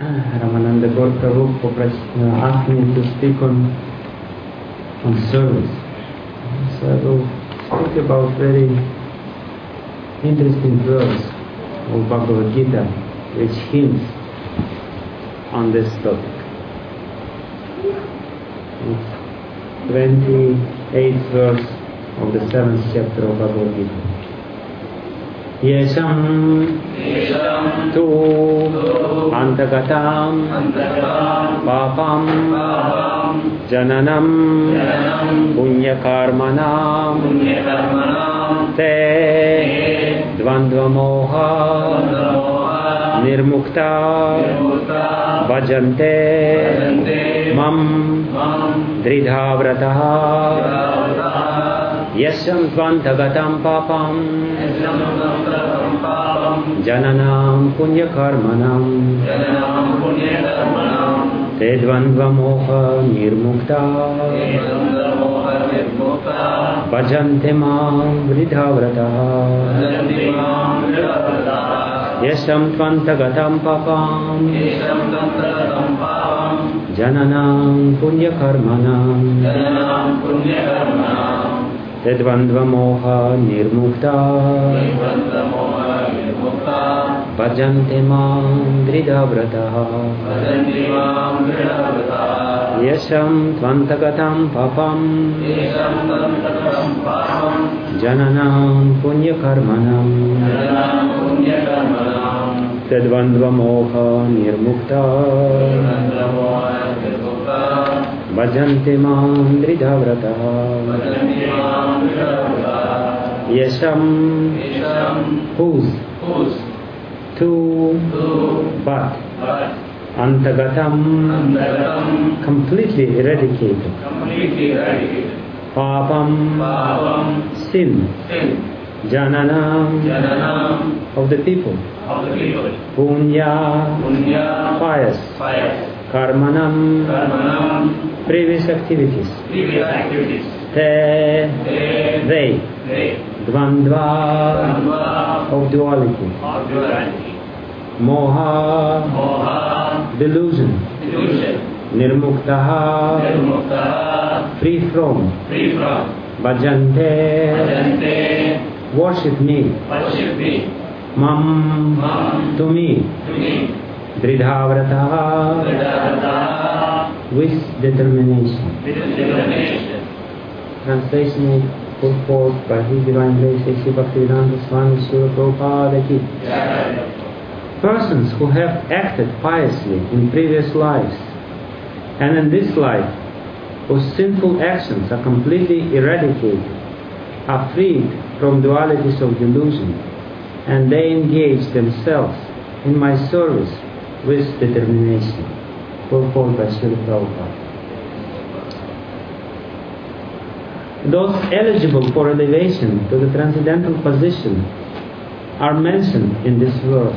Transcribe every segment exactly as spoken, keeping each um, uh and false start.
Ramananda Gaur Prabhu asked me to speak on on service. So I will speak about very interesting verse of Bhagavad Gita which hints on this topic. It's twenty-eighth verse of the seventh chapter of Bhagavad Gita. Yesham tu antagatam papam jananam punyakarmanam te dvandvamoha nirmukta bhajante mam dridhavrataha. Yasham tvantagatam papam jananam punyakarmanam tedvandvamoha nirmukta bhajante mam vridhavrataha. Yasham tvantagatam papam jananam punyakarmanam tedvandvamoha nirmukta bhajante mam dridhavrataha. Yasham tvantagatam papam jananam punyakarmanam tedvandvamoha nirmukta bhajante mam dridhavrataha. Yasham, whose, to, but, antagatam, completely eradicated, papam, sin, jananam, of the people, punya, pious, karmanam, previous activities, te, they, dvandva, of duality, moha, delusion, nirmuktaha, free from, bhajante, worship me, mam, to me, dridhavrataha, with determination. Translation put forth by His Divine Grace Sri Bhaktivedanta Swami Srila Prabhupada Ki. Persons who have acted piously in previous lives and in this life whose sinful actions are completely eradicated are freed from dualities of delusion, and they engage themselves in my service with determination. Put forth by Srila Prabhupada. Those eligible for elevation to the transcendental position are mentioned in this verse.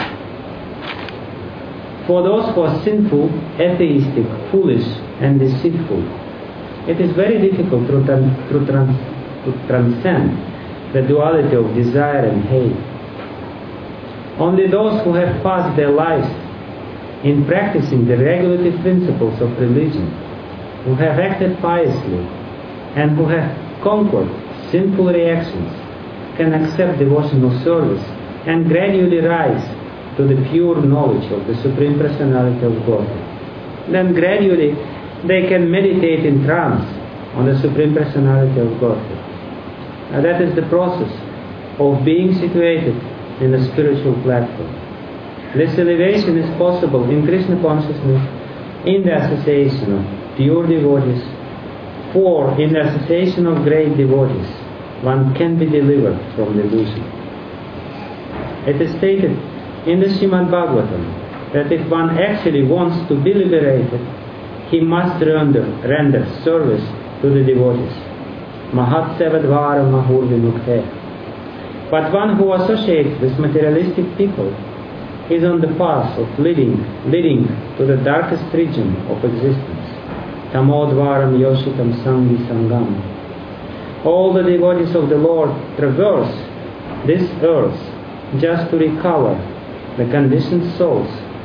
For those who are sinful, atheistic, foolish and deceitful, it is very difficult to, tran- to, trans- to transcend the duality of desire and hate. Only those who have passed their lives in practicing the regulative principles of religion, who have acted piously, and who have conquered sinful reactions, can accept devotional service and gradually rise to the pure knowledge of the Supreme Personality of Godhead. Then gradually they can meditate in trance on the Supreme Personality of Godhead. Now that is the process of being situated in a spiritual platform. This elevation is possible in Krishna consciousness in the association of pure devotees, for in the association of great devotees one can be delivered from delusion. It is stated in the Srimad Bhagavatam that if one actually wants to be liberated, he must render, render service to the devotees. Mahat sevadvara mahur vinukte. But one who associates with materialistic people is on the path of leading, leading to the darkest region of existence. Tamodvaram yoshitam sangi sangam. All the devotees of the Lord traverse this earth just to recover the conditioned souls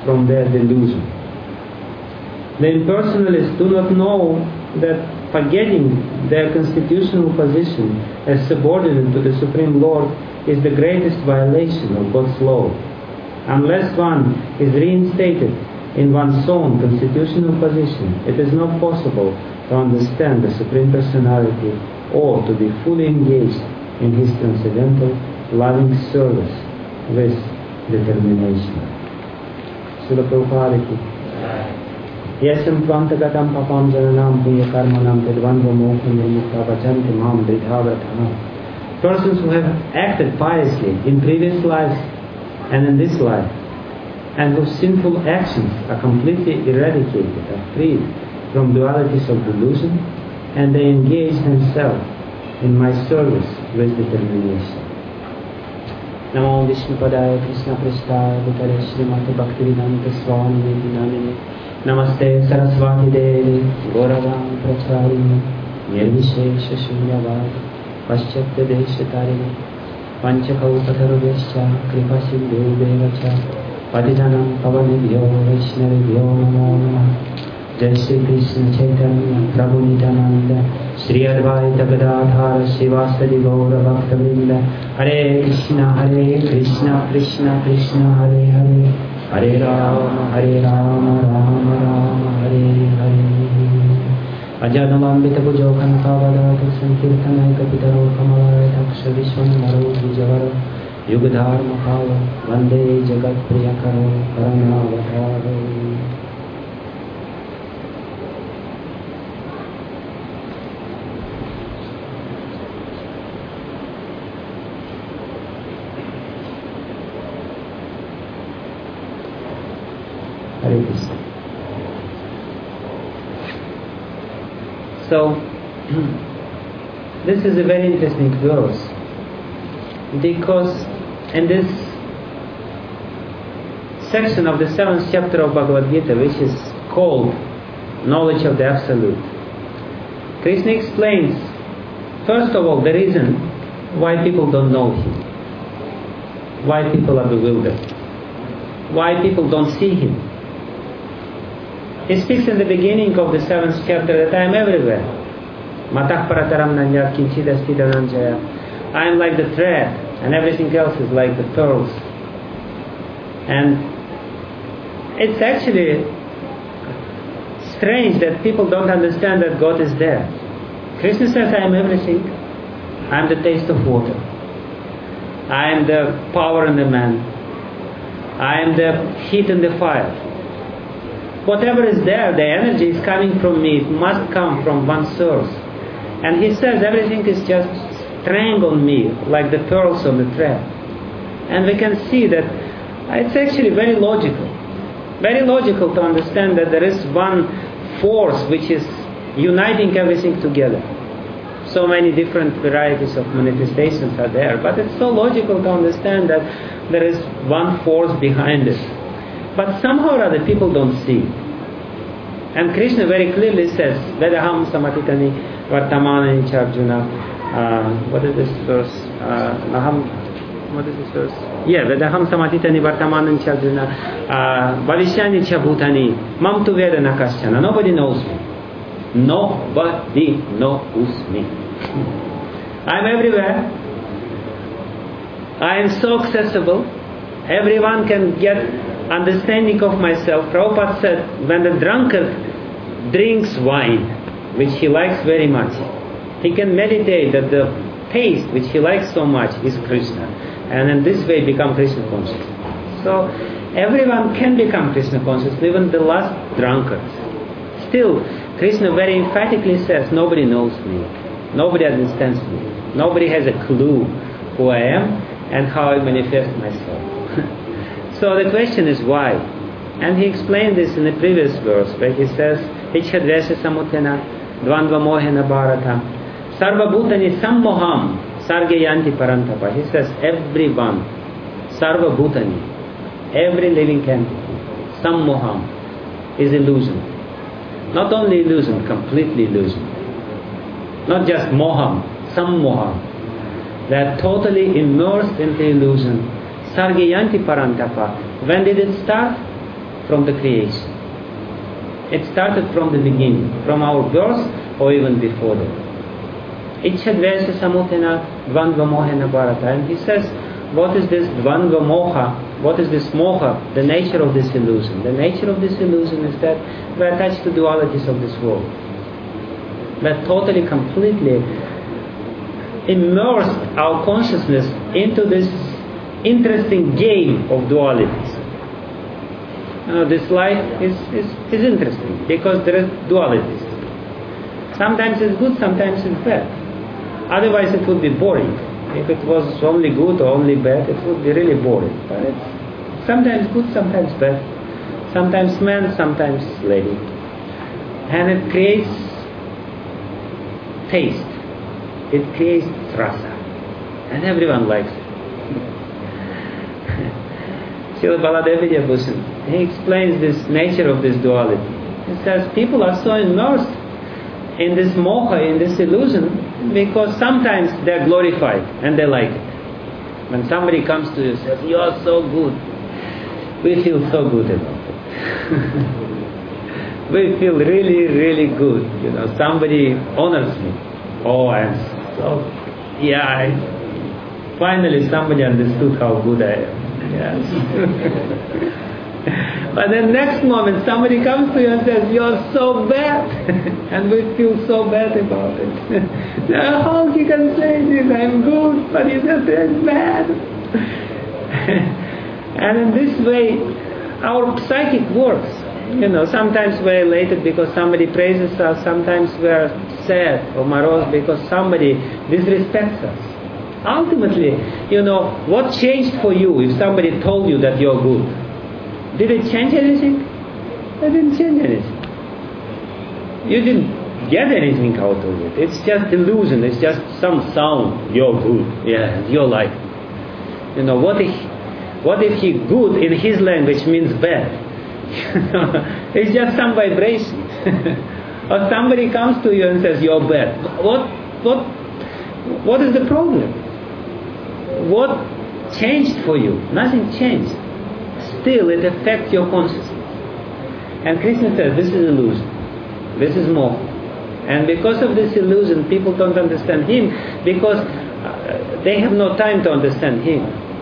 from their delusion. The impersonalists do not know that forgetting their constitutional position as subordinate to the Supreme Lord is the greatest violation of God's law. Unless one is reinstated in one's own constitutional position, it is not possible to understand the Supreme Personality or to be fully engaged in His transcendental, loving service with determination. Srila Prabhupada ki. Yasam tvantagatam papam jananam punya karmanam tedvanva mokhanya mukta vajanti mam dridhavratana. Persons who have acted piously in previous lives and in this life, and whose sinful actions are completely eradicated, are freed from dualities of delusion, and they engage themselves in my service with determination. Namo Vishnu Padaya Krishna Prasthaya Bhutale Srimati Bhaktivedanta Swami Niti Namini Namaste Saraswati Devi Gauravang Pracharini Nirvishesha Shunyavadi Paschatya Deshatarini Panchakaupatarubhescha Kripa Sindhu Devacha Patitanam Pavanibhyo Vaishnavibhyo Namo Namah. Jai Shri Krishna Chaitanya Prabhu Nityananda Shri Advaita Gadadhara Srivasadi Gaura Bhakta-vrinda Hare Krishna Hare Krishna Krishna Krishna Hare Hare Hare Rama Hare Rama Rama Rama Hare Hare Ajadamambita Pujo Kanakavadata Sankirtanai Kapitaro Kamalaya Taksha Vishwanamaro Vijavara Yugadharma Kala Vande Jagat Priyakaro Karanavataro. So, this is a very interesting verse, because in this section of the seventh chapter of Bhagavad Gita, which is called Knowledge of the Absolute, Krishna explains, first of all, the reason why people don't know Him, why people are bewildered, why people don't see Him. He speaks in the beginning of the seventh chapter that I am everywhere. Matah parataram nanyat kinchid asti dhananjaya. I am like the thread, and everything else is like the pearls. And it's actually strange that people don't understand that God is there. Krishna says, I am everything. I am the taste of water. I am the power in the man. I am the heat in the fire. Whatever is there, the energy is coming from me. It must come from one source. And he says everything is just straying on me like the pearls on the thread. And we can see that it's actually very logical. Very logical to understand that there is one force which is uniting everything together. So many different varieties of manifestations are there. But it's so logical to understand that there is one force behind it. But somehow or other people don't see. And Krishna very clearly says, Vedaham samatitani vartamani charjuna. Uh, what is this verse? Uh, Naham, what is this verse? Yeah, Vedaham samatitani vartamani charjuna. Bhavishyani chabhutani. Mam tu veda nakaschana. Nobody knows me. Nobody knows me. I am everywhere. I am so accessible. Everyone can get understanding of myself. Prabhupada said, when the drunkard drinks wine, which he likes very much, he can meditate that the taste which he likes so much is Krishna, and in this way become Krishna conscious. So everyone can become Krishna conscious, even the last drunkards. Still, Krishna very emphatically says, nobody knows me, nobody understands me, nobody has a clue who I am and how I manifest myself. So the question is why? And he explained this in the previous verse where he says, Ichhadvesha samutena dvandva mohena bharata sarva bhutani sammoham sargayanti parantapa. He says everyone, sarva bhutani, every living entity, sammoham is illusion. Not only illusion, completely illusion. Not just moham, sammoham. They are totally immersed into illusion. Sargayanti parantapa. When did it start? from the creation. It started from the beginning, from our birth or even before that. Ichchadvesa samutena dvandva mohena bharata. And he says, what is this dvandva moha? What is this moha? The nature of this illusion. The nature of this illusion is that we are attached to dualities of this world. We are totally, completely immersed our consciousness into this interesting game of dualities. You know, this life is, is, is interesting because there is dualities. Sometimes it's good, sometimes it's bad. Otherwise it would be boring. If it was only good or only bad, it would be really boring. But it's sometimes good, sometimes bad. Sometimes man, sometimes lady. And it creates taste. It creates rasa. And everyone likes it. Srila Baladev Vidyabhushan, he explains this nature of this duality. He says people are so immersed in this moha, in this illusion, because sometimes they are glorified and they like it. When somebody comes to you and says, you are so good, we feel so good about it. We feel really, really good. You know, somebody honors me. Oh, I'm so, yeah, I, finally somebody understood how good I am. Yes. But then next moment somebody comes to you and says, you're so bad. And we feel so bad about it. Now, how he can say this? I'm good, but he says it's bad. And in this way, our psychic works. You know, sometimes we're elated because somebody praises us. Sometimes we're sad or morose because somebody disrespects us. Ultimately, you know, what changed for you if somebody told you that you're good? Did it change anything? It didn't change anything. You didn't get anything out of it. It's just illusion. It's just some sound. You're good. Yeah, you're like. You know, what if, what if he good in his language means bad? It's just some vibration. Or somebody comes to you and says you're bad. What, what, what is the problem? What changed for you? Nothing changed. Still, it affects your consciousness. And Krishna says, this is illusion. This is moha. And because of this illusion, people don't understand him because uh, they have no time to understand him.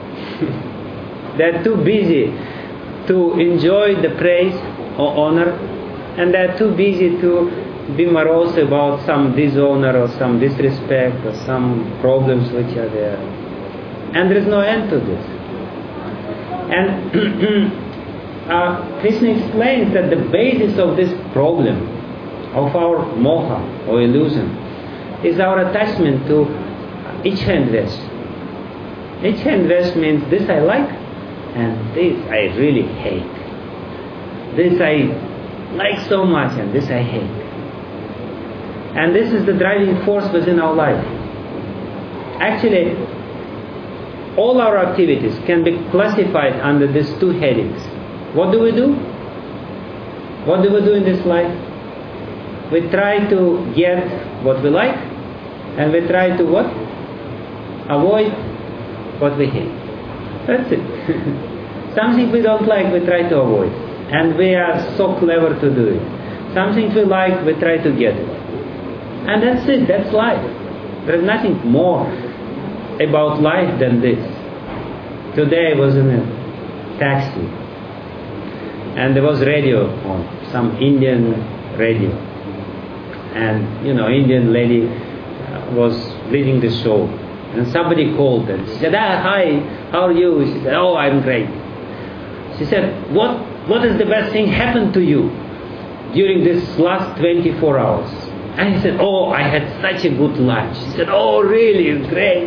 They're too busy to enjoy the praise or honor, and they're too busy to be morose about some dishonor or some disrespect or some problems which are there. And there is no end to this. And uh, Krishna explains that the basis of this problem, of our moha or illusion, is our attachment to ichha and dvesh. Ichha and dvesh means this I like and this I really hate. This I like so much and this I hate. And this is the driving force within our life. Actually, all our activities can be classified under these two headings. What do we do? What do we do in this life? We try to get what we like, and we try to what? Avoid what we hate. That's it. Something we don't like, we try to avoid. And we are so clever to do it. Something we like, we try to get it. And that's it, that's life. There is nothing more about life than this. Today I was in a taxi and there was radio on, some Indian radio, and you know, Indian lady was leading the show, and somebody called and she said, ah, hi, how are you? She said, oh, I'm great. She said, what what is the best thing happened to you during this last twenty-four hours? And he said, oh, I had such a good lunch. She said, oh, really? Great.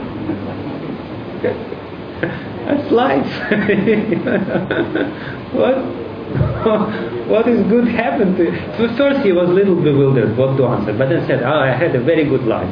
That's life. What? What is good happened to you? So first he was a little bewildered what to answer, but then said, oh, I had a very good lunch.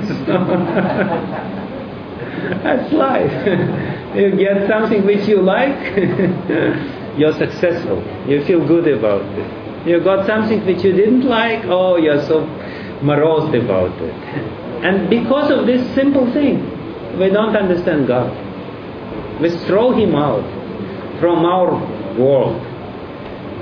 That's life. You get something which you like, you're successful. You feel good about it. You got something which you didn't like, oh, you're so morose about it. And because of this simple thing, we don't understand God. We throw Him out from our world.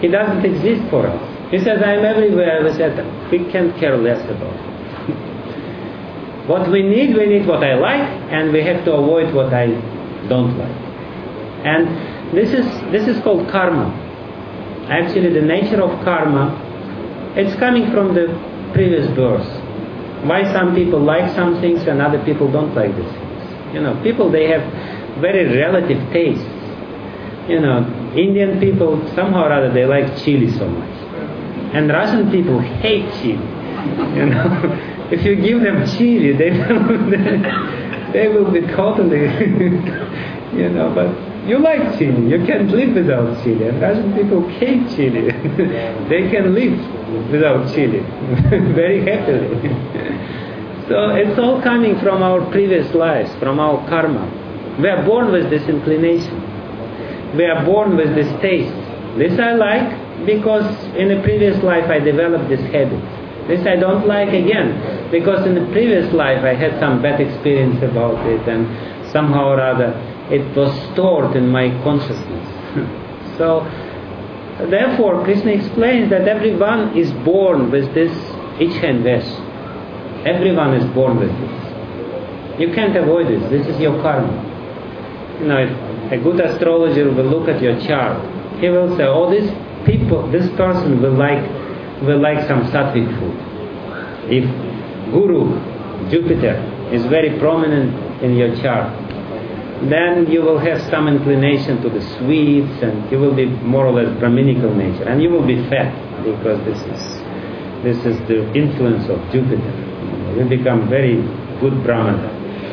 He doesn't exist for us. He says, I'm everywhere. We said, we can't care less about it. What we need, we need what I like, and we have to avoid what I don't like. And this is this is called karma. Actually, the nature of karma, it's coming from the previous birth. Why some people like some things and other people don't like these things. You know, people, they have very relative tastes. You know, Indian people, somehow or other, they like chili so much. And Russian people hate chili. You know, if you give them chili, they will, they will be totally, you know, but you like chili. You can't live without chili. And Russian people hate chili. They can live without chili very happily. So it's all coming from our previous lives, from our karma. We are born with this inclination. We are born with this taste. This I like because in a previous life I developed this habit. This I don't like again because in the previous life I had some bad experience about it, and somehow or other it was stored in my consciousness. So therefore Krishna explains that everyone is born with this Ichha and Vesh. Everyone is born with this. You can't avoid this. This is your karma. You know, a good astrologer will look at your chart. He will say, oh, this people, this person will like will like some sattvic food. If Guru, Jupiter, is very prominent in your chart, then you will have some inclination to the sweets, and you will be more or less Brahminical nature, and you will be fat because this is this is the influence of Jupiter. You become very good Brahmana.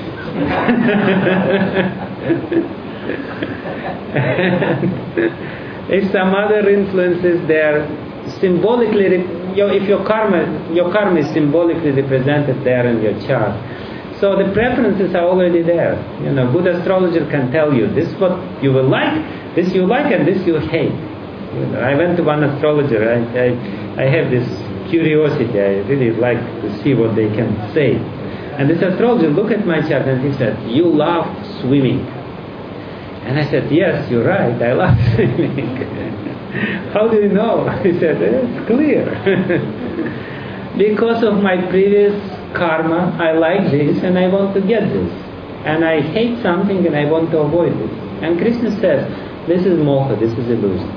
If some other influences there symbolically, if your karma, your karma is symbolically represented there in your chart, so the preferences are already there. You know, good astrologer can tell you this is what you will like, this you like, and this you hate. You know, I went to one astrologer. I, I, I have this curiosity. I really like to see what they can say. And this astrologer looked at my chart and he said, "You love swimming." And I said, "Yes, you're right. I love swimming." "How do you know?" He said, "It's clear." Because of my previous karma, I like this and I want to get this. And I hate something and I want to avoid it. And Krishna says, this is moha, this is illusion.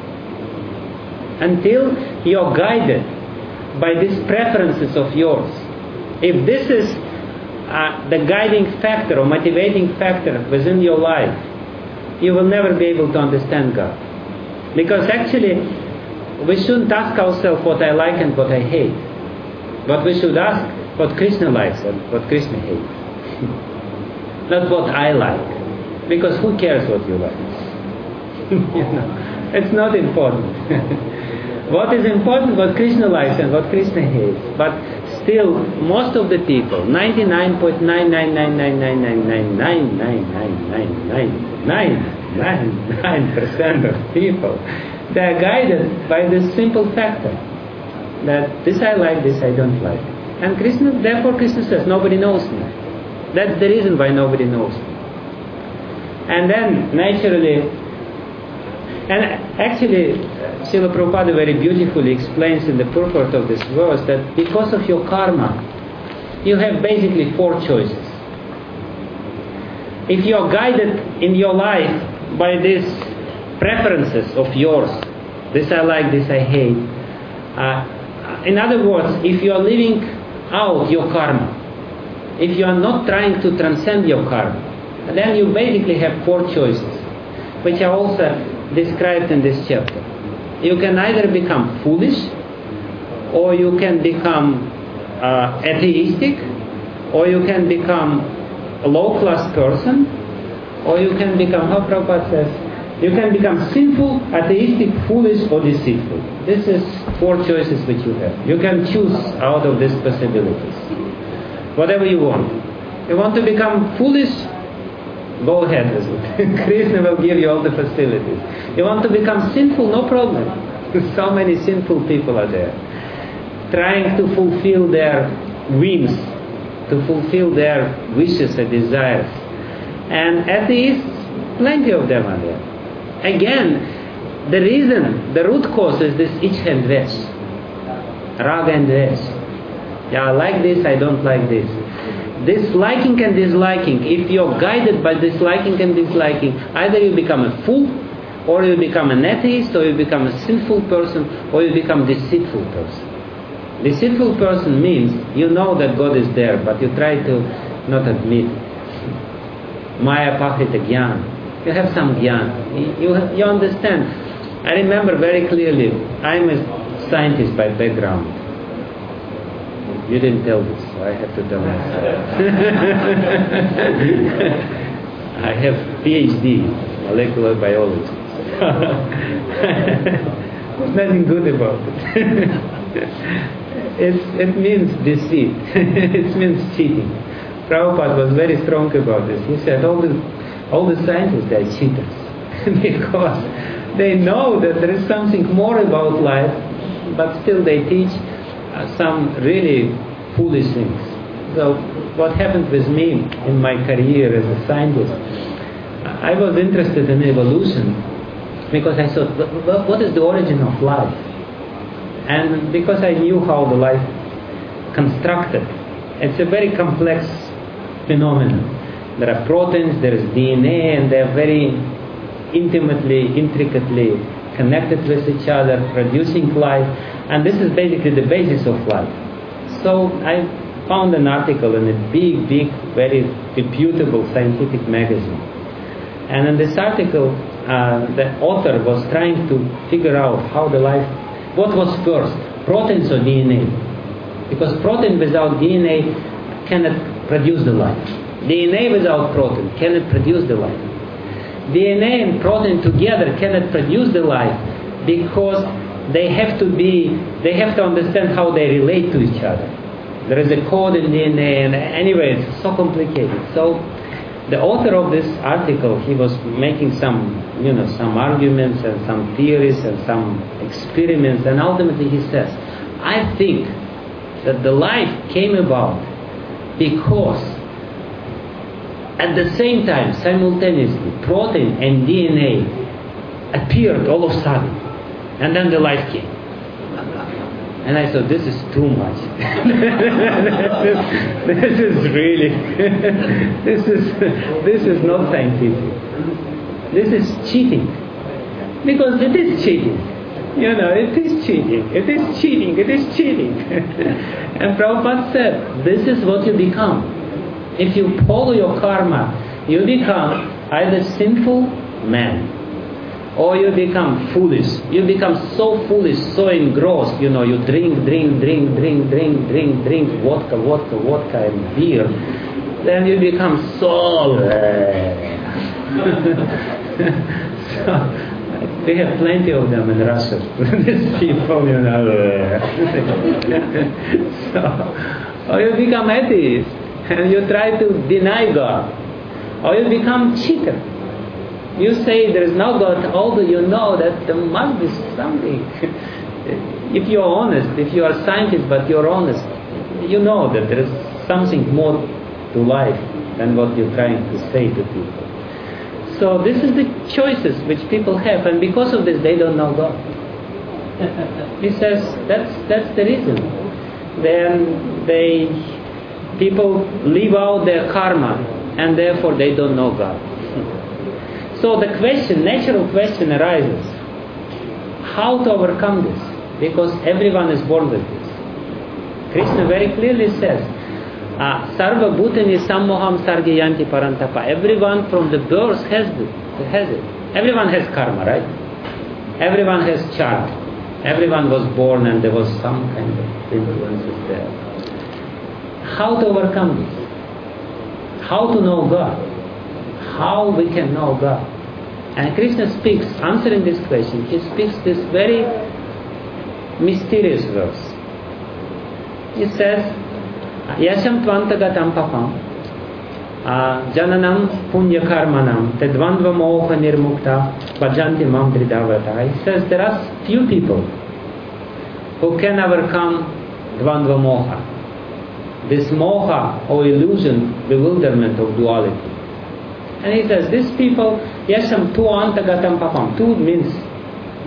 Until you're guided by these preferences of yours. If this is uh, the guiding factor or motivating factor within your life, you will never be able to understand God. Because actually, we shouldn't ask ourselves what I like and what I hate. But we should ask what Krishna likes and what Krishna hates. Not what I like. Because who cares what you like? You know, it's not important. What is important, what Krishna likes and what Krishna hates. But still, most of the people, ninety-nine point nine nine nine nine nine nine nine nine nine nine nine nine nine nine percent of people, they are guided by this simple factor that this I like, this I don't like. And Krishna, therefore Krishna says, nobody knows me. That's the reason why nobody knows me. And then naturally, and actually Srila Prabhupada very beautifully explains in the purport of this verse that because of your karma, you have basically four choices. If you are guided in your life by these preferences of yours, this I like, this I hate, uh, in other words, if you are living out your karma, if you are not trying to transcend your karma, then you basically have four choices, which are also described in this chapter. You can either become foolish, or you can become uh, atheistic, or you can become a low-class person, or you can become, how Prabhupada says, you can become sinful, atheistic, foolish, or deceitful. This is four choices which you have. You can choose out of these possibilities. Whatever you want. You want to become foolish? Go ahead with it. Krishna will give you all the facilities. You want to become sinful? No problem. So many sinful people are there, trying to fulfill their whims, to fulfill their wishes and desires. And atheists, plenty of them are there. Again, the reason, the root cause is this ich and dvesh. Raga and dvesh. Yeah, I like this, I don't like this. This liking and disliking, if you're guided by this liking and disliking, either you become a fool, or you become an atheist, or you become a sinful person, or you become a deceitful person. Deceitful person means you know that God is there, but you try to not admit it. Maya pahrita gyan. You have some gyan. You, you understand. I remember very clearly, I'm a scientist by background. You didn't tell this, so I have to tell myself. I have PhD, molecular biology. There's nothing good about it. It's, it means deceit. It means cheating. Prabhupada was very strong about this. He said all the, all the scientists are cheaters because they know that there is something more about life, but still they teach uh, some really foolish things. So what happened with me in my career as a scientist, I was interested in evolution because I thought, what is the origin of life? And because I knew how the life constructed, it's a very complex phenomenon. There are proteins, there is D N A, and they are very intimately, intricately connected with each other, producing life, and this is basically the basis of life. So I found an article in a big, big, very reputable scientific magazine. And in this article, uh, the author was trying to figure out how the life, what was first, proteins or D N A? Because protein without D N A cannot produce the life. D N A without protein cannot produce the life. D N A and protein together cannot produce the life because they have to be, they have to understand how they relate to each other. There is a code in D N A, and anyway, it's so complicated. So the author of this article, he was making some, you know, some arguments and some theories and some experiments, and ultimately he says, I think that the life came about because at the same time, simultaneously, protein and D N A appeared all of a sudden, and then the life came. And I thought, this is too much. this, this is really, this is this is not scientific. This is cheating, because it is cheating. You know, it is cheating. It is cheating. It is cheating. And Prabhupada said, this is what you become. If you follow your karma, you become either sinful man, or you become foolish. You become so foolish, so engrossed, you know, you drink, drink, drink, drink, drink, drink, drink, vodka, vodka, vodka, and beer. Then you become so... so we have plenty of them in Russia. These people, you know. So, or you become atheist, and you try to deny God. Or you become cheater. You say there is no God, although you know that there must be something. If you are honest, if you are a scientist but you are honest, you know that there is something more to life than what you are trying to say to people. So this is the choices which people have, and because of this they don't know God. He says that's that's the reason. Then they people live out their karma, and therefore they don't know God. So the question, natural question arises, how to overcome this? Because everyone is born with this. Krishna very clearly says, Sarva bhutani sammoham sargayanti parantapa. Everyone from the birth has it, has it. Everyone has karma, right? Everyone has charm. Everyone was born and there was some kind of influences there. How to overcome this? How to know God? How we can know God? And Krishna speaks, answering this question, he speaks this very mysterious verse. He says, Yasham tvantagatam papam jananam punya karmanam tedvandva moha nirmukta bhajanti mam dridavata. He says there are few people who can overcome dvandva moha, this moha or illusion, bewilderment of duality. And he says, these people, yasham tu antagatam papam. Tu means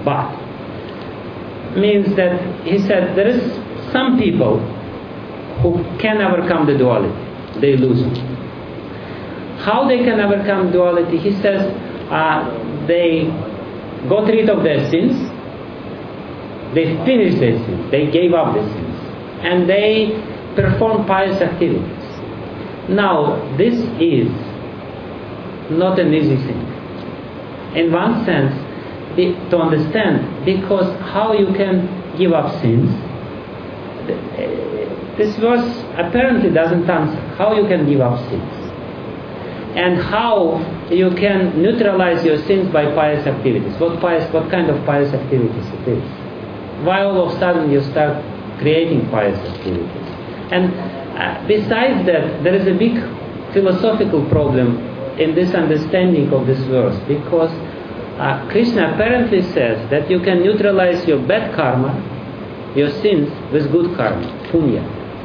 but means that he said there is some people who can overcome the duality, the illusion. How they can overcome duality? He says uh, they got rid of their sins, they finished their sins, they gave up their sins, and they perform pious activities. Now, this is not an easy thing. In one sense, to understand, because how you can give up sins, this verse apparently doesn't answer how you can give up sins and how you can neutralize your sins by pious activities. What pious, what kind of pious activities it is? Why all of a sudden you start creating pious activities? And uh, besides that, there is a big philosophical problem in this understanding of this verse, because uh, Krishna apparently says that you can neutralize your bad karma, your sins, with good karma, punya.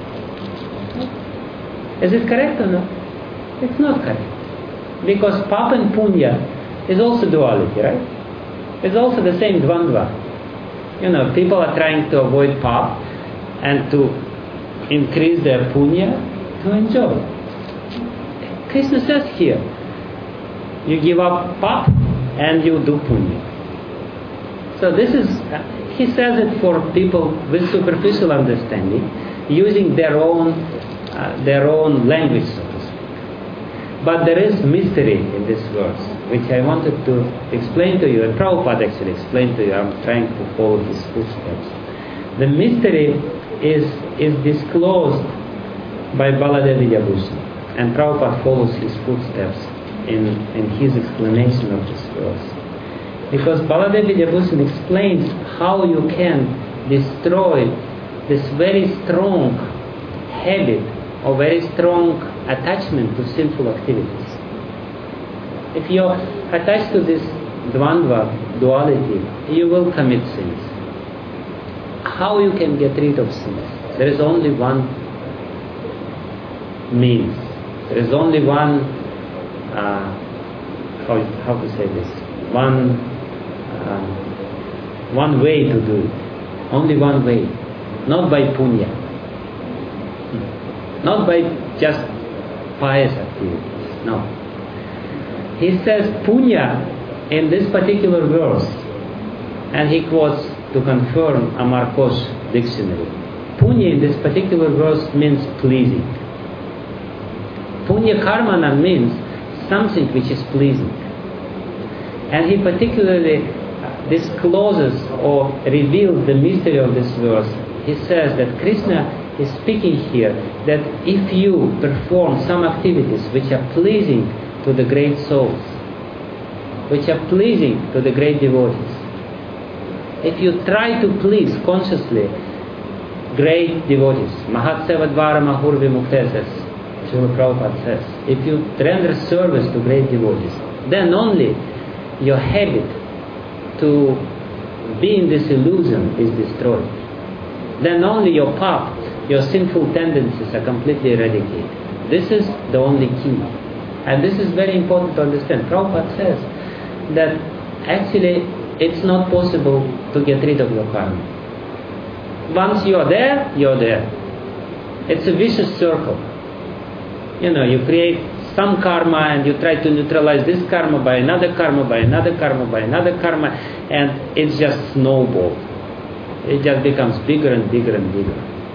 Is it correct or not? It's not correct. Because pap and punya is also duality, right? It's also the same dvandva. You know, people are trying to avoid pap and to increase their punya to enjoy. Krishna says here, you give up pap and you do punya. So this is, he says it for people with superficial understanding, using their own, uh, their own language, so to speak. But there is mystery in this verse, which I wanted to explain to you, and Prabhupada actually explained to you. I'm trying to follow his footsteps. The mystery is is disclosed by Baladev Vidyabhushan, and Prabhupada follows his footsteps in, in his explanation of this verse. Because Baladev Vidyabhushan explains how you can destroy this very strong habit or very strong attachment to sinful activities. If you're attached to this dvandva, duality, you will commit sins. How you can get rid of sins? There is only one means. There is only one, uh, how, how to say this, one, uh, one way to do it. Only one way. Not by punya. Not by just pious activities. No. He says punya in this particular verse, and he quotes to confirm Amar Kosh dictionary. Punya in this particular verse means pleasing. Punya karmana means something which is pleasing. And he particularly discloses or reveals the mystery of this verse. He says that Krishna is speaking here that if you perform some activities which are pleasing to the great souls, which are pleasing to the great devotees, if you try to please consciously great devotees, Mahatsevadvara Mahur Vimukte says, Srila Prabhupada says, if you render service to great devotees, then only your habit to be in this illusion is destroyed. Then only your path, your sinful tendencies are completely eradicated. This is the only key. And this is very important to understand. Prabhupada says that actually it's not possible to get rid of your karma. Once you are there, you are there. It's a vicious circle. You know, you create some karma and you try to neutralize this karma by another karma, by another karma, by another karma, and it's just snowball. It just becomes bigger and bigger and bigger.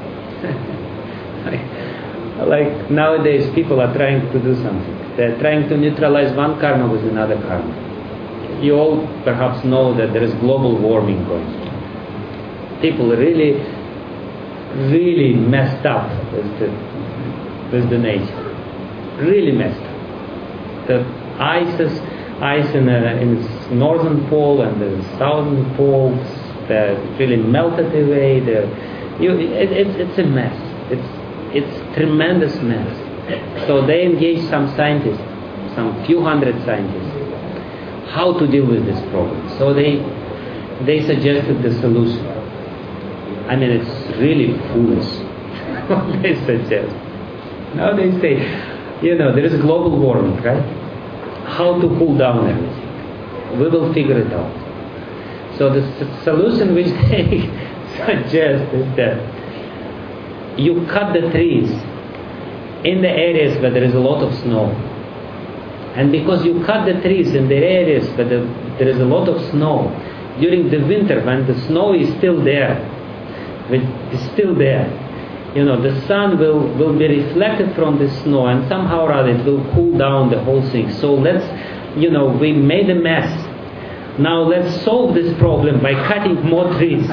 like, like nowadays people are trying to do something. They're trying to neutralize one karma with another karma. You all perhaps know that there is global warming going on. People really, really messed up with the, with the nature. Really messed up. The ices, ice in, the, in its northern pole and the southern poles, they're really melted away. You, it, it's, it's a mess. It's it's tremendous mess. So they engaged some scientists, some few hundred scientists, how to deal with this problem. So they they suggested the solution. I mean, it's really foolish what they suggest. Now they say, you know, there is global warming, right? How to cool down everything. We will figure it out. So the s- solution which they suggest is that you cut the trees in the areas where there is a lot of snow. And because you cut the trees in the areas where the, there is a lot of snow, during the winter when the snow is still there, it's still there, you know, the sun will, will be reflected from the snow, and somehow or other it will cool down the whole thing. So let's, you know, we made a mess. Now let's solve this problem by cutting more trees.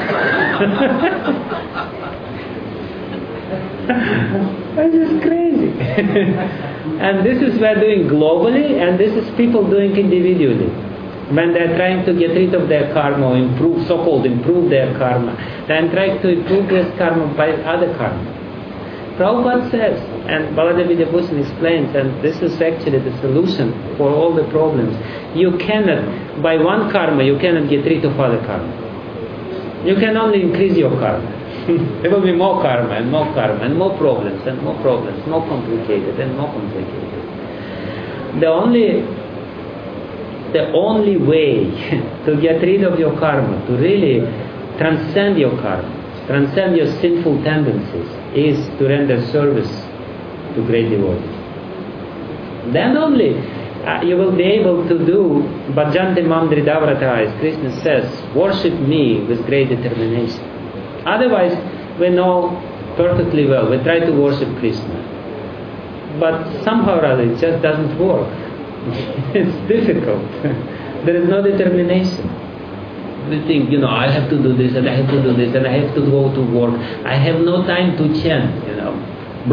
This is crazy. And this is we're doing globally, and this is people doing individually. When they're trying to get rid of their karma, or improve, so-called improve their karma, they're trying to improve this karma by other karma. Prabhupada says, and Baladev Vidyabhushan explains, and this is actually the solution for all the problems. You cannot, by one karma, you cannot get rid of other karma. You can only increase your karma. There will be more karma and more karma and more problems and more problems, more complicated and more complicated. The only, the only way to get rid of your karma, to really transcend your karma, transcend your sinful tendencies, is to render service to great devotees. Then only uh, you will be able to do Bhajante Mam Dridavrata, as Krishna says, worship me with great determination. Otherwise, we know perfectly well, we try to worship Krishna. But somehow or other, it just doesn't work. It's difficult. There is no determination. We think, you know, I have to do this, and I have to do this, and I have to go to work. I have no time to chant, you know.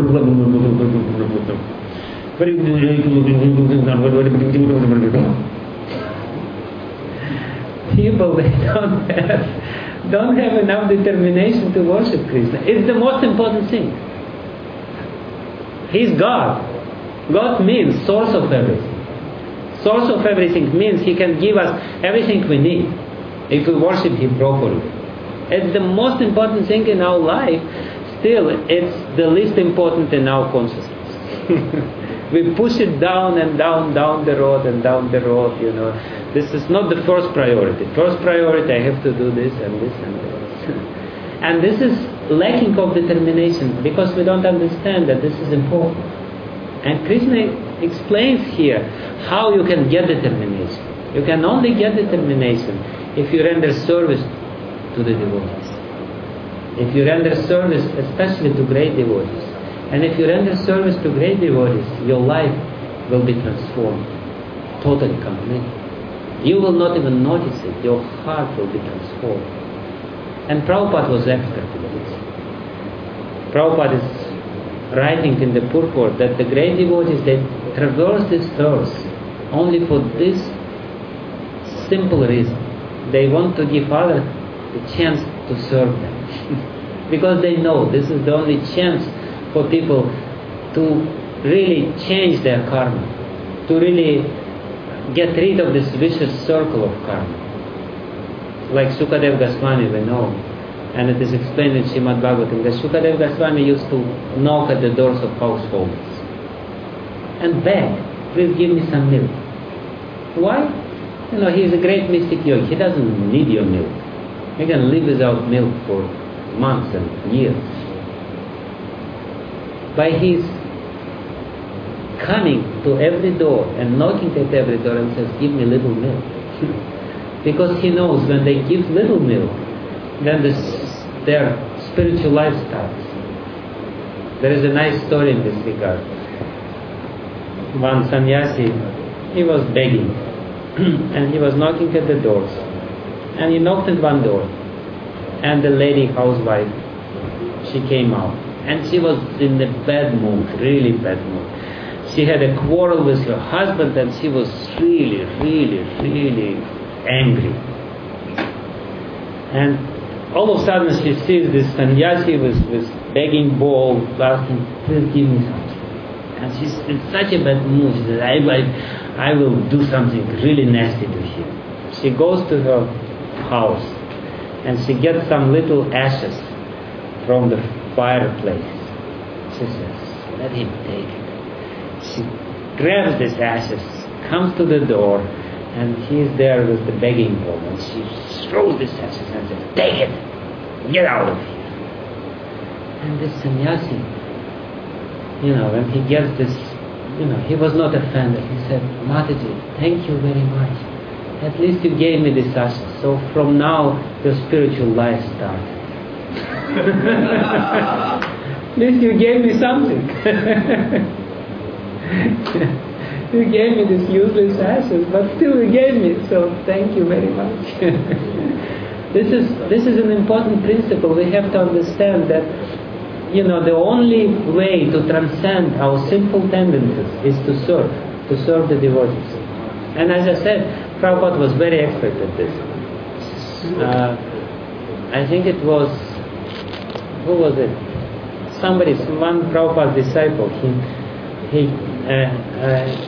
People, they don't have, don't have enough determination to worship Krishna. It's the most important thing. He's God. God means source of everything. Source of everything means He can give us everything we need if we worship Him properly. It's the most important thing in our life. Still, it's the least important in our consciousness. We push it down and down, down the road and down the road, you know. This is not the first priority. First priority, I have to do this and this and this. And this is lacking of determination, because we don't understand that this is important. And Krishna explains here how you can get determination. You can only get determination if you render service to the devotees. If you render service especially to great devotees. And if you render service to great devotees, your life will be transformed totally, completely. You will not even notice it. Your heart will be transformed. And Prabhupada was expert in this. Prabhupada is writing in the purport that the great devotees, they traverse this earth only for this simple reason. They want to give others the chance to serve them. Because they know this is the only chance for people to really change their karma, to really get rid of this vicious circle of karma. Like Sukadev Goswami, we know, and it is explained in Srimad Bhagavatam, that Sukadev Goswami used to knock at the doors of householders and beg, please give me some milk. Why? You know, he is a great mystic yogi. He doesn't need your milk. He can live without milk for months and years. By his coming to every door and knocking at every door and says, give me little milk. Because he knows when they give little milk, then this, their spiritual life starts. There is a nice story in this regard. One sannyasi, he was begging and he was knocking at the doors. And he knocked at one door, and the lady housewife, she came out. And she was in a bad mood, really bad mood. She had a quarrel with her husband, and she was really, really, really angry. And all of a sudden she sees this sannyasi with, with begging bowl, asking, please give me something. And she's in such a bad mood. She says, I, I, I will do something really nasty to him. She goes to her house, and she gets some little ashes from the fireplace. She says, let him take it. She grabs these ashes, comes to the door, And he is there with the begging bowl, and she throws the ashes and says, "Take it, get out of here." And this sannyasi, you know, when he gets this, you know, he was not offended. He said, "Mataji, thank you very much. At least you gave me this ashes. So from now, your spiritual life started. At least you gave me something. You gave me this useless ashes, but still you gave me. So thank you very much." This is this is an important principle. We have to understand that, you know, the only way to transcend our sinful tendencies is to serve, to serve the devotees. And as I said, Prabhupada was very expert at this. Uh, I think it was, who was it? Somebody, one Prabhupada's disciple. He he uh, uh,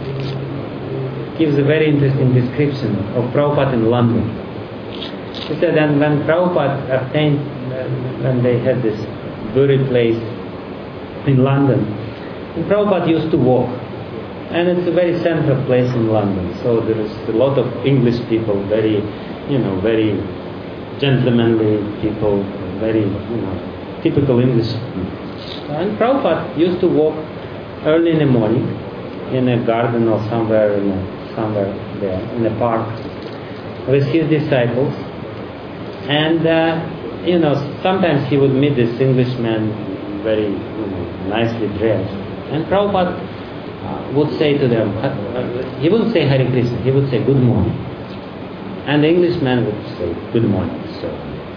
gives a very interesting description of Prabhupada in London. He said, and when Prabhupada obtained, uh, when they had this burial place in London, and Prabhupada used to walk, and it's a very central place in London, so there is a lot of English people, very, you know, very gentlemanly people, very, you know, typical English. And Prabhupada used to walk early in the morning in a garden or somewhere, in a, somewhere there in a park with his disciples, and uh, you know, sometimes he would meet this Englishman, very, you know, nicely dressed, and Prabhupada uh, would say to them, uh, he wouldn't say Hare Krishna, he would say good morning, and the Englishman would say good morning. So,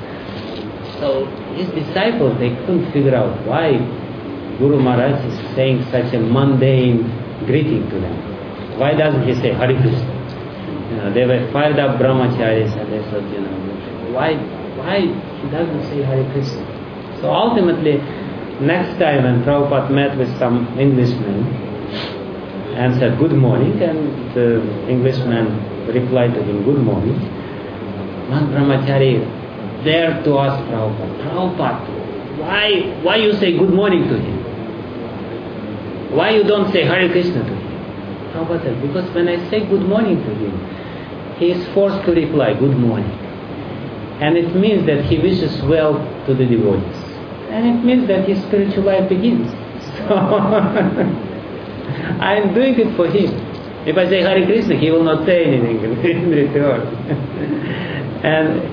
so his disciples, they couldn't figure out why Guru Maharaj is saying such a mundane greeting to them. Why doesn't he say Hare Krishna? You know, they were fired up brahmacharis, and they said, you know, why, why he doesn't say Hare Krishna? So ultimately, next time when Prabhupada met with some Englishman and said good morning, and the Englishman replied to him good morning, one brahmachari dared to ask Prabhupada, Prabhupada, why, why you say good morning to him? Why you don't say Hare Krishna to him? Prabhupada said, because when I say good morning to him, he is forced to reply good morning. And it means that he wishes well to the devotees. And it means that his spiritual life begins. So, I am doing it for him. If I say Hare Krishna, he will not say anything in return. And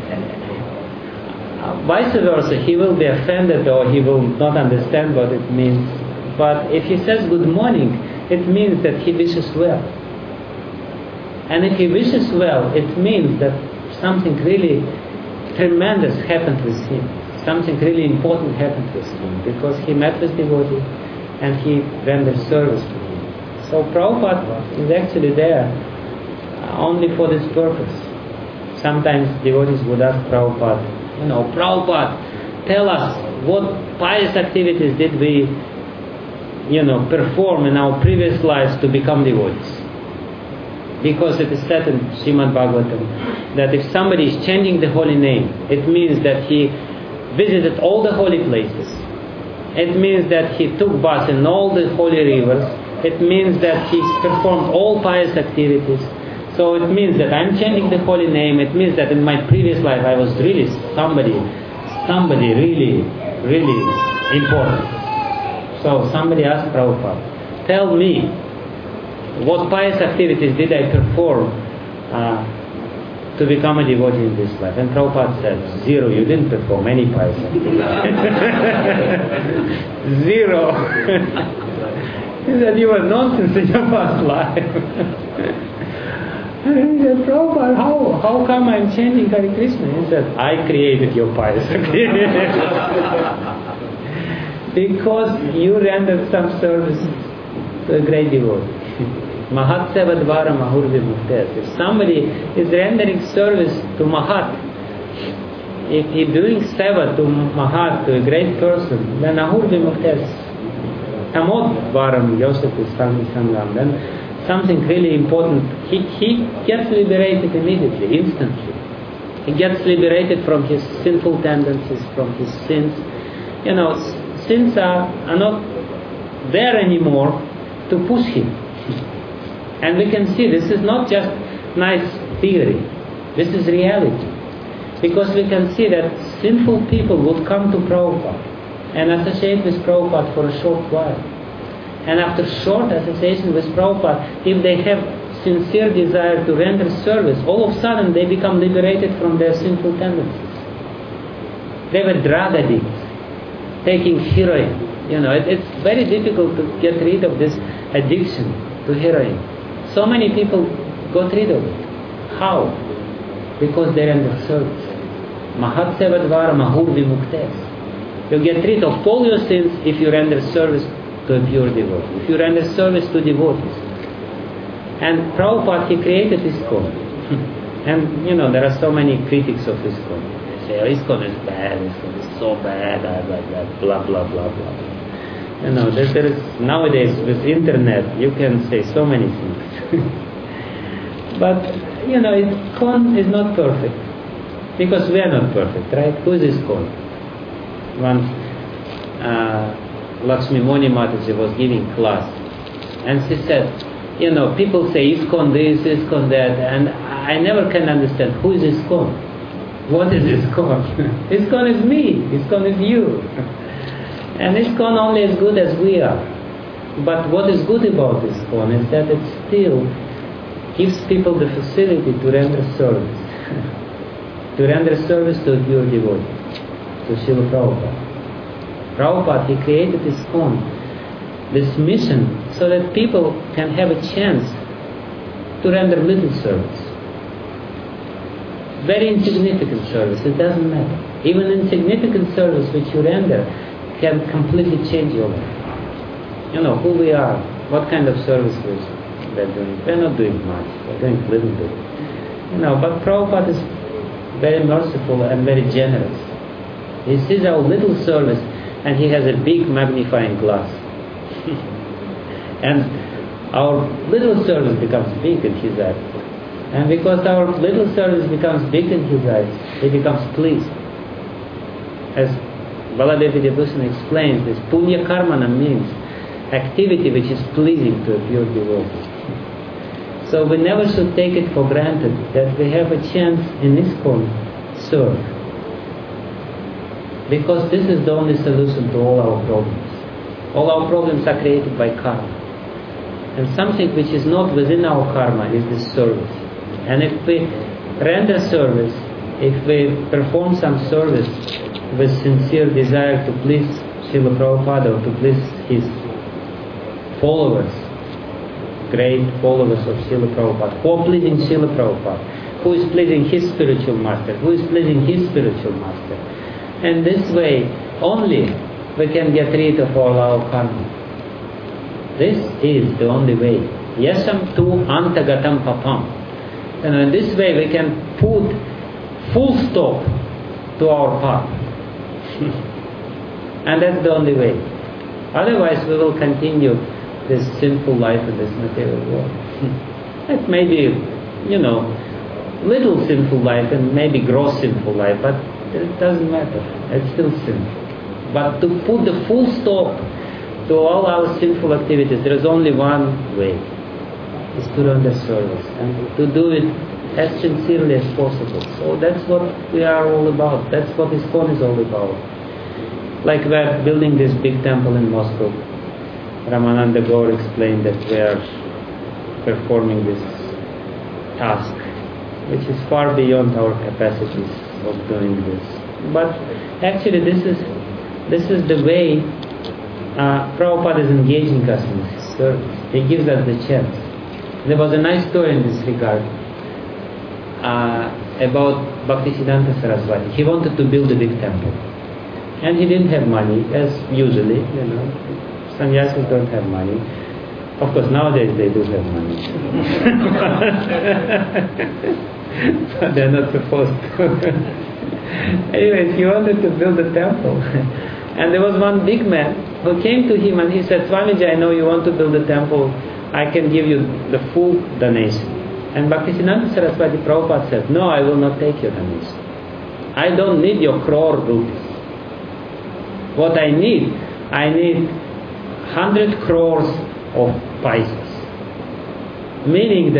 vice versa, he will be offended or he will not understand what it means. But if he says good morning, it means that he wishes well. And if he wishes well, it means that something really tremendous happened with him. Something really important happened with him, because he met with devotee and he rendered service to him. So Prabhupada is actually there only for this purpose. Sometimes devotees would ask Prabhupada, you know, Prabhupada, tell us what pious activities did we, you know, perform in our previous lives to become devotees. Because it is said in Srimad Bhagavatam that if somebody is chanting the holy name, it means that he visited all the holy places. It means that he took baths in all the holy rivers. It means that he performed all pious activities. So it means that I'm chanting the holy name. It means that in my previous life I was really somebody, somebody really, really important. So somebody asked Prabhupada, tell me, what pious activities did I perform uh, to become a devotee in this life? And Prabhupada said, zero, you didn't perform any pious activities. Zero. He said, you were nonsense in your past life. And he said, Prabhupada, how, how come I'm chanting Hare Krishna? He said, I created your pious activities. Because you rendered some service to a great devotee. Mahat seva dvara mahur vimuktes. If somebody is rendering service to Mahat, if he is doing seva to Mahat, to a great person, then ahur vimuktes. Tamod dvaram yosati sangam. Then something really important. He, he gets liberated immediately, instantly. He gets liberated from his sinful tendencies, from his sins. You know, sins are, are not there anymore to push him. And we can see this is not just nice theory. This is reality. Because we can see that sinful people would come to Prabhupada and associate with Prabhupada for a short while. And after short association with Prabhupada, if they have sincere desire to render service, all of a sudden they become liberated from their sinful tendencies. They were drug addicts, taking heroin. You know, it, it's very difficult to get rid of this addiction to heroin. So many people got rid of it. How? Because they render service. Mahat sevadvara mahur vimuktes. You get rid of all your sins if you render service to a pure devotee, if you render service to devotees. And Prabhupada, he created ISKCON. And, you know, there are so many critics of ISKCON. They say, oh, ISKCON is bad, ISKCON is so bad, blah, blah, blah, blah, blah. You know, there, there is, nowadays with internet, you can say so many things. But, you know, ISKCON is not perfect. Because we are not perfect, right? Who is ISKCON? Once, uh, Lakshmi Moni Mataji was giving class. And she said, you know, people say ISKCON this, ISKCON that, and I never can understand who is ISKCON. What is ISKCON? ISKCON is me, ISKCON is you. And ISKCON only as good as we are. But what is good about ISKCON is that it still gives people the facility to render service. To render service to a pure devotee, to Srila Prabhupada. Prabhupada, he created ISKCON, this mission, so that people can have a chance to render little service. Very insignificant service, it doesn't matter. Even insignificant service which you render can completely change your life. You know, who we are, what kind of service we're doing. We're not doing much, we're doing little bit. You know, but Prabhupada is very merciful and very generous. He sees our little service and he has a big magnifying glass. And our little service becomes big in his eyes. And because our little service becomes big in his eyes, he becomes pleased. As Baladevi Vibhushan explains, this punya karmana means activity which is pleasing to a pure devotee. So we never should take it for granted that we have a chance in ISKCON to serve. Because this is the only solution to all our problems. All our problems are created by karma. And something which is not within our karma is this service. And if we render service, if we perform some service with sincere desire to please Srila Prabhupada or to please his followers, great followers of Srila Prabhupada, who are pleasing Srila Prabhupada, who is pleasing his spiritual master, who is pleasing his spiritual master. And this way only we can get rid of all our karma. This is the only way. Yasam tu antagatam papam. And in this way we can put full stop to our path. And that's the only way. Otherwise we will continue this sinful life in this material world. It may be, you know, little sinful life and maybe gross sinful life, but it doesn't matter. It's still sinful. But to put the full stop to all our sinful activities, there is only one way. Is to render service and to do it as sincerely as possible. So that's what we are all about. That's what ISKCON is all about. Like we are building this big temple in Moscow. Ramananda Gaur explained that we are performing this task, which is far beyond our capacities of doing this. But actually, this is this is the way uh, Prabhupada is engaging us in his service. He gives us the chance. There was a nice story in this regard uh, about Bhaktisiddhanta Saraswati. He wanted to build a big temple, and he didn't have money, as usually, you know. Sannyasis don't have money. Of course, nowadays they do have money. But they're not supposed to. Anyways, he wanted to build a temple. And there was one big man who came to him and he said, Swamiji, I know you want to build a temple. I can give you the full donation. And Bhaktisiddhanta Saraswati Prabhupada said, no, I will not take your donation. I don't need your crore rupees. What I need, I need hundred crores of paisas. Meaning that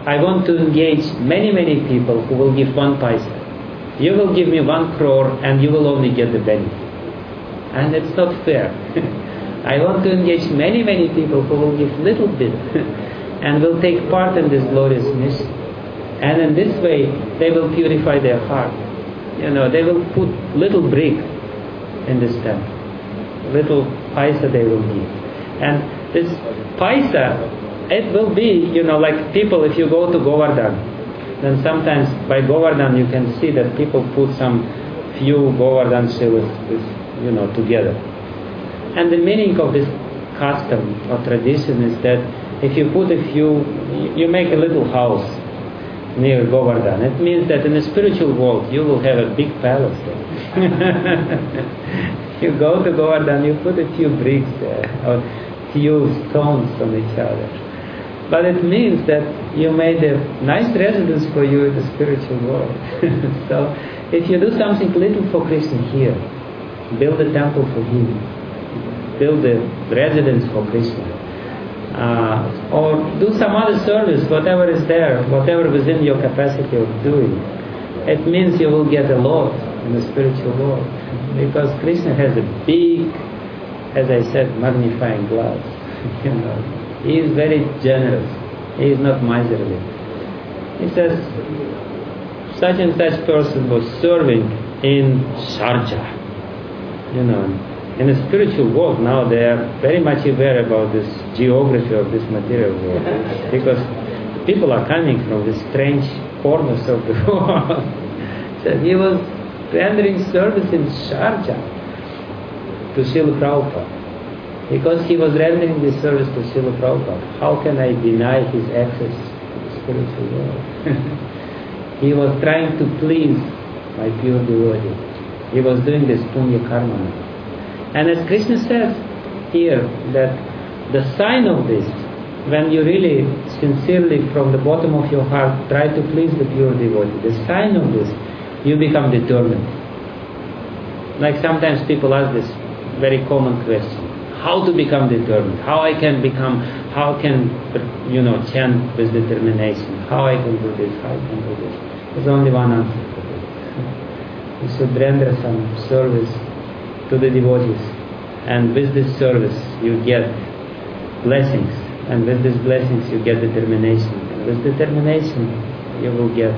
I want to engage many, many people who will give one paisa. You will give me one crore and you will only get the benefit. And it's not fair. I want to engage many, many people who will give little bit and will take part in this glorious mission. And in this way, they will purify their heart. You know, they will put little brick in this temple. Little paisa they will give. And this paisa, it will be, you know, like people, if you go to Govardhan, then sometimes by Govardhan you can see that people put some few Govardhan shillings, you know, together. And the meaning of this custom or tradition is that if you put a few, you make a little house near Govardhan. It means that in the spiritual world you will have a big palace there. You go to Govardhan, you put a few bricks there, or few stones on each other. But it means that you made a nice residence for you in the spiritual world. So if you do something little for Krishna here, build a temple for him, build a residence for Krishna, uh, or do some other service, whatever is there, whatever within your capacity of doing, it means you will get a lot in the spiritual world. Because Krishna has a big, as I said, magnifying glass. You know, he is very generous. He is not miserly. He says, such and such person was serving in Sharjah. You know, in the spiritual world now they are very much aware about this geography of this material world, because people are coming from the strange corners of the world. So he was rendering service in Sharjah to Srila Prabhupada, because he was rendering this service to Srila Prabhupada. How can I deny his access to the spiritual world? He was trying to please my pure devotee. He was doing this punya karma. And as Krishna says here, that the sign of this, when you really sincerely from the bottom of your heart try to please the pure devotee, the sign of this, you become determined. Like sometimes people ask this very common question: how to become determined? How I can become, how can, you know, chant with determination? How I can do this, how I can do this? There's only one answer for this. You should render some service to the devotees, and with this service you get blessings, and with these blessings you get determination, and with determination you will get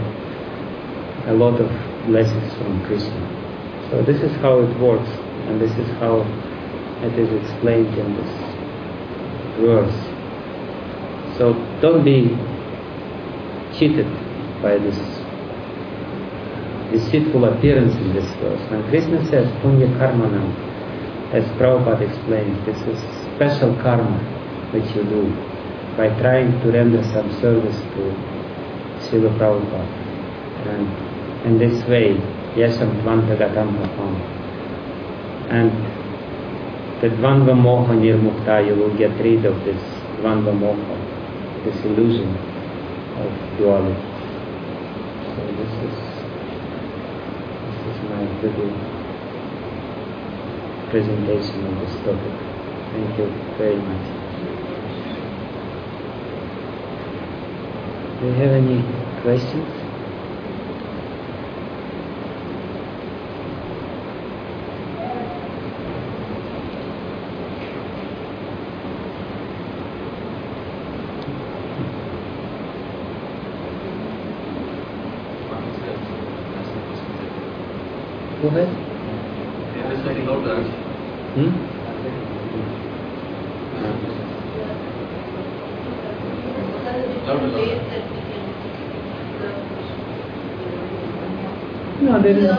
a lot of blessings from Krishna. So this is how it works, and this is how it is explained in this verse. So don't be cheated by this deceitful appearance in this verse. When Krishna says punya karmanam, as Prabhupada explains, this is special karma which you do by trying to render some service to Srila Prabhupada. And in this way, yasam dvanta gatam papam. And the dvandva moha nirmukta, you will get rid of this dvandva moha, this illusion of duality. So this is my little presentation of this topic. Thank you very much. Do you have any questions? Go ahead. Hmm? No, there is.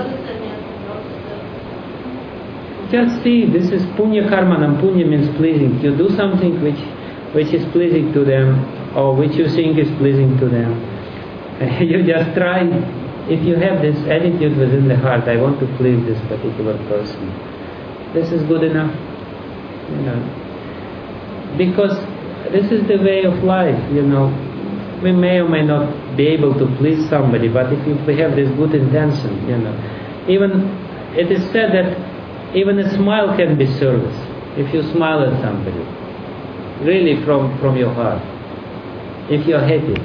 Just see, this is punya karmanam. Punya means pleasing. You do something which, which is pleasing to them, or which you think is pleasing to them. You just try. If you have this attitude within the heart, I want to please this particular person, this is good enough, you know. Because this is the way of life, you know. We may or may not be able to please somebody, but if we have this good intention, you know. Even, it is said that even a smile can be service. If you smile at somebody, really from, from your heart, if you're happy,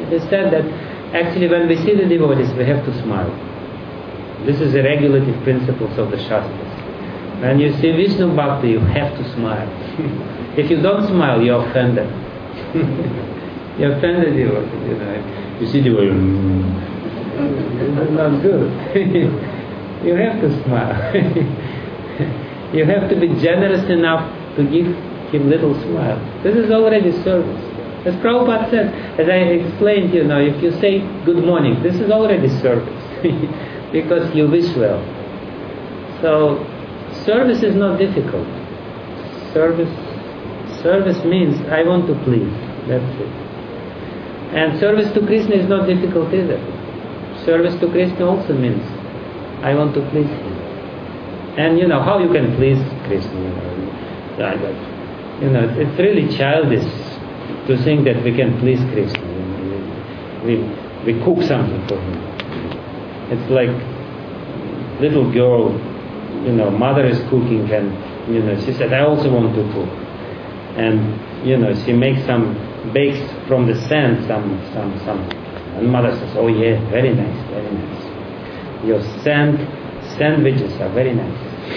It is said that actually when we see the devotees, we have to smile. This is the regulative principles of the Shastras. When you see Vishnu Bhakti, you have to smile. If you don't smile, you're offended. You're offended devotee, you know. You see devotee, it's not good. You have to smile. You have to be generous enough to give him little smile. This is already service. As Prabhupada said, as I explained, you know, if you say good morning, this is already service. Because you wish well. So, service is not difficult. Service, service means I want to please. That's it. And service to Krishna is not difficult either. Service to Krishna also means I want to please him. And you know how you can please Krishna. You know, you know it's really childish to think that we can please Krishna. We, we, we cook something for him. It's like little girl, you know, mother is cooking and, you know, she said, I also want to cook. And, you know, she makes some, bakes from the sand some, some, some. And mother says, oh yeah, very nice, very nice. Your sand sandwiches are very nice.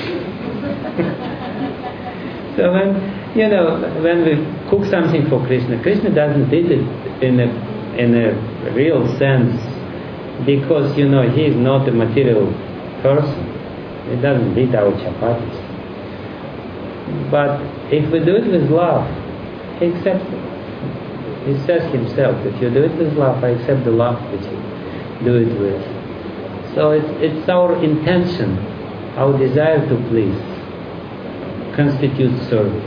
So when, you know, when we cook something for Krishna, Krishna doesn't eat it in a, in a real sense. Because, you know, he is not a material person. He doesn't eat our chapatis. But if we do it with love, he accepts it. He says himself, if you do it with love, I accept the love which you do it with. So it's, it's our intention, our desire to please, constitutes service.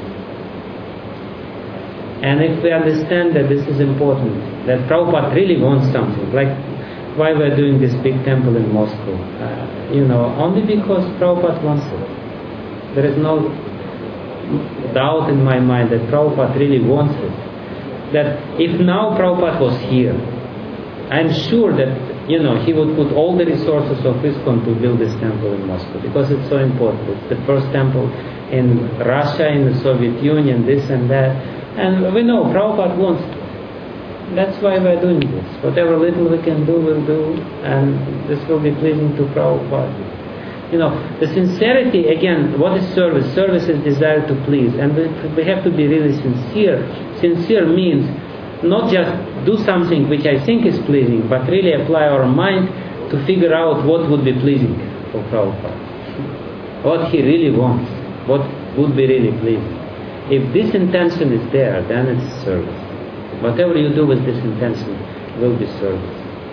And if we understand that this is important, that Prabhupada really wants something, like why we're doing this big temple in Moscow. Uh, you know, only because Prabhupada wants it. There is no doubt in my mind that Prabhupada really wants it. That if now Prabhupada was here, I'm sure that, you know, he would put all the resources of ISKCON to build this temple in Moscow, because it's so important. It's the first temple in Russia, in the Soviet Union, this and that. And we know Prabhupada wants it. That's why we're doing this. Whatever little we can do, we'll do, and this will be pleasing to Prabhupada. You know, the sincerity, again, what is service? Service is desire to please, and we, we have to be really sincere. Sincere means not just do something which I think is pleasing, but really apply our mind to figure out what would be pleasing for Prabhupada. What he really wants, what would be really pleasing. If this intention is there, then it's service. Whatever you do with this intention will be service.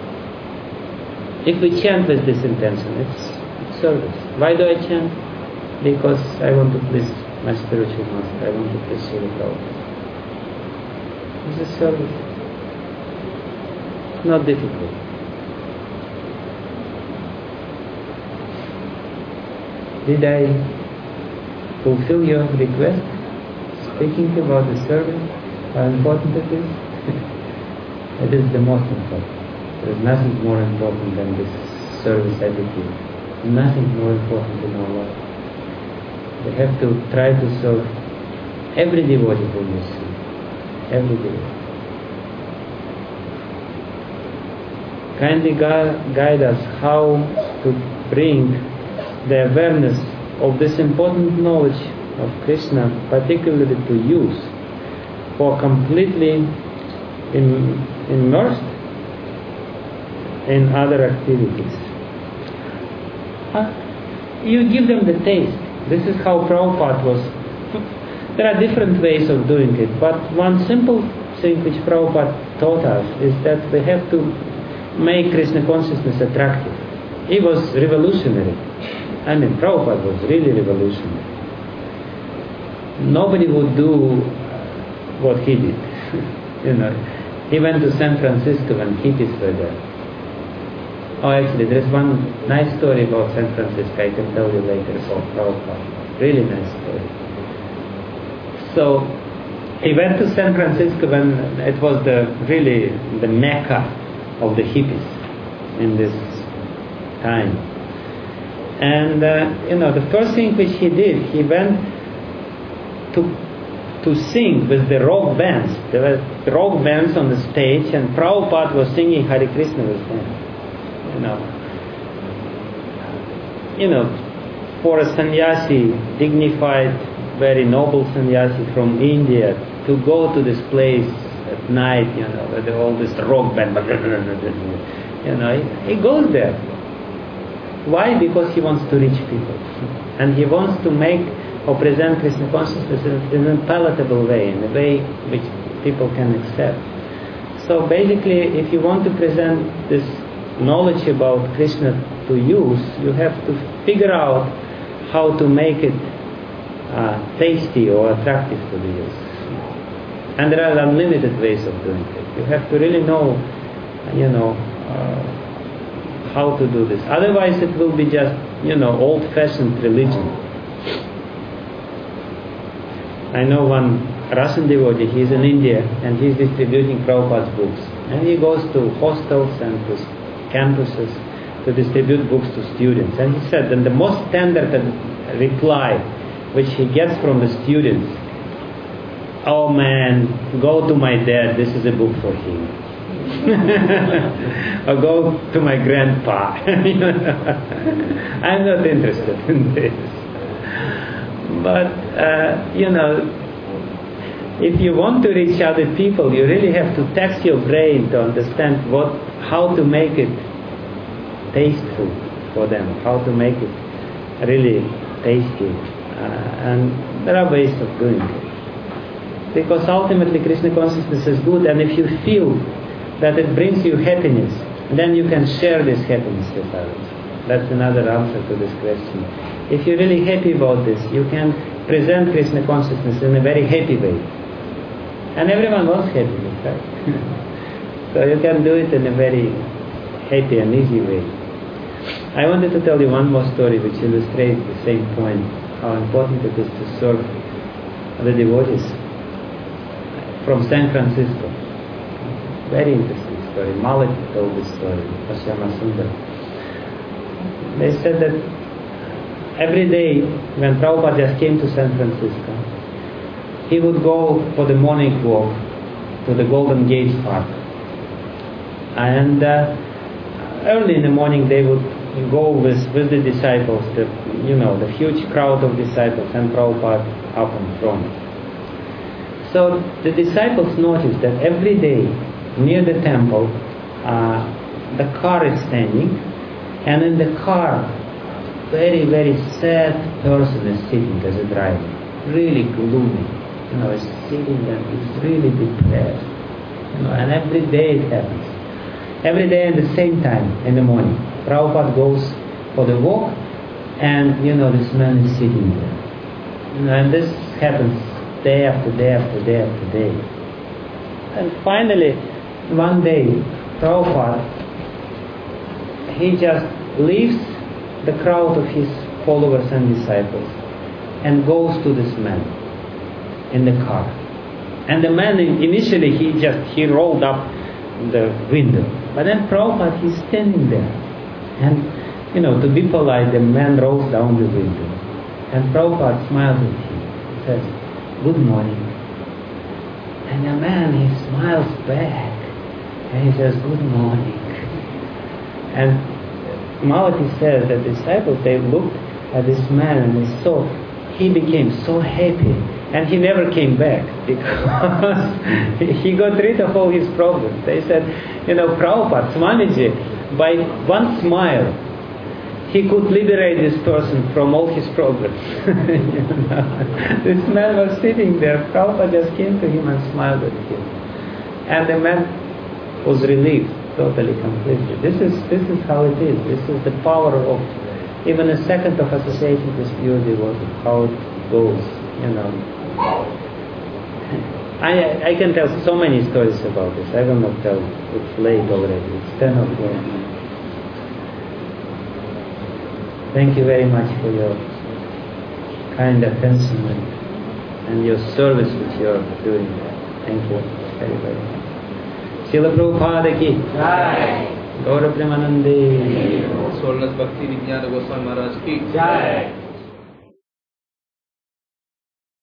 If we chant with this intention, it's, it's service. Why do I chant? Because I want to please my spiritual master. I want to please Srila Prabhupada. This is service. It's not difficult. Did I fulfill your request? Speaking about the service, how important it is? It is the most important. There is nothing more important than this service attitude. Nothing more important in our life. We have to try to serve every devotee whom we see. Every devotee. Kindly gu- guide us how to bring the awareness of this important knowledge of Krishna, particularly to use for completely in, immersed in other activities. Uh, you give them the taste. This is how Prabhupada was. There are different ways of doing it, but one simple thing which Prabhupada taught us is that we have to make Krishna consciousness attractive. He was revolutionary. I mean, Prabhupada was really revolutionary. Nobody would do what he did. You know, he went to San Francisco when hippies were there. Oh, actually, there is one nice story about San Francisco. I can tell you later about Prabhupada. Really nice story. So he went to San Francisco when it was the really the mecca of the hippies in this time. And uh, you know, the first thing which he did, he went to to sing with the rock bands. There were rock bands on the stage, and Prabhupada was singing Hare Krishna with them. You know, you know, for a sannyasi, dignified, very noble sannyasi from India, to go to this place at night, you know, with all this rock band, you know, he, he goes there. Why? Because he wants to reach people, and he wants to make or present Krishna consciousness in a palatable way, in a way which people can accept. So basically, if you want to present this knowledge about Krishna to use, you have to figure out how to make it uh, tasty or attractive to the use. And there are unlimited ways of doing it. You have to really know, you know, uh, how to do this. Otherwise, it will be just, you know, old-fashioned religion. I know one Russian devotee, he's in India, and he's distributing Prabhupada's books. And he goes to hostels and to campuses to distribute books to students. And he said that the most standard reply which he gets from the students, "Oh man, go to my dad, this is a book for him." Or go to my grandpa. I'm not interested in this. But, uh, you know, if you want to reach other people, you really have to tax your brain to understand what, how to make it tasteful for them, how to make it really tasty. Uh, and there are ways of doing it. Because ultimately Krishna consciousness is good, and if you feel that it brings you happiness, then you can share this happiness with others. That's another answer to this question. If you're really happy about this, you can present Krishna consciousness in a very happy way. And everyone wants happiness, right? So you can do it in a very happy and easy way. I wanted to tell you one more story which illustrates the same point, how important it is to serve the devotees. From San Francisco. Very interesting story. Malati told this story, Ashyama Sundar. They said that every day when Prabhupada just came to San Francisco, he would go for the morning walk to the Golden Gate Park. And uh, early in the morning they would go with, with the disciples, the, you know, the huge crowd of disciples, and Prabhupada up in front. So the disciples noticed that every day near the temple, uh, the car is standing, and in the car, very, very sad person is sitting as a driver, really gloomy, you know, is sitting and is really depressed, you know, and every day it happens. Every day at the same time in the morning, Prabhupada goes for the walk, and, you know, this man is sitting there. You know, and this happens day after day after day after day. And finally, one day, Prabhupada, he just leaves the crowd of his followers and disciples and goes to this man in the car. And the man, initially, he just, he rolled up the window. But then Prabhupada, he's standing there. And, you know, to be polite, the man rolls down the window. And Prabhupada smiles at him. He says, "Good morning." And the man, he smiles back. And he says, "Good morning." And Malati says that the disciples, they looked at this man and they saw he became so happy. And he never came back because he got rid of all his problems. They said, you know, Prabhupada, Swamiji, by one smile, he could liberate this person from all his problems. You know? This man was sitting there. Prabhupada just came to him and smiled at him. And the man was relieved, totally, completely. This is this is how it is. This is the power of even a second of association with pure devotee, how it goes, you know. I I can tell so many stories about this. I will not tell. It's late already. It's ten o'clock. Thank you very much for your kind attention and, and your service which you are doing. Thank you very, very much. Srila Prabhupada ki Jai. Gaura Premanande. Swarnas Bhakti Vijnana Goswami Maharaj ki Jai.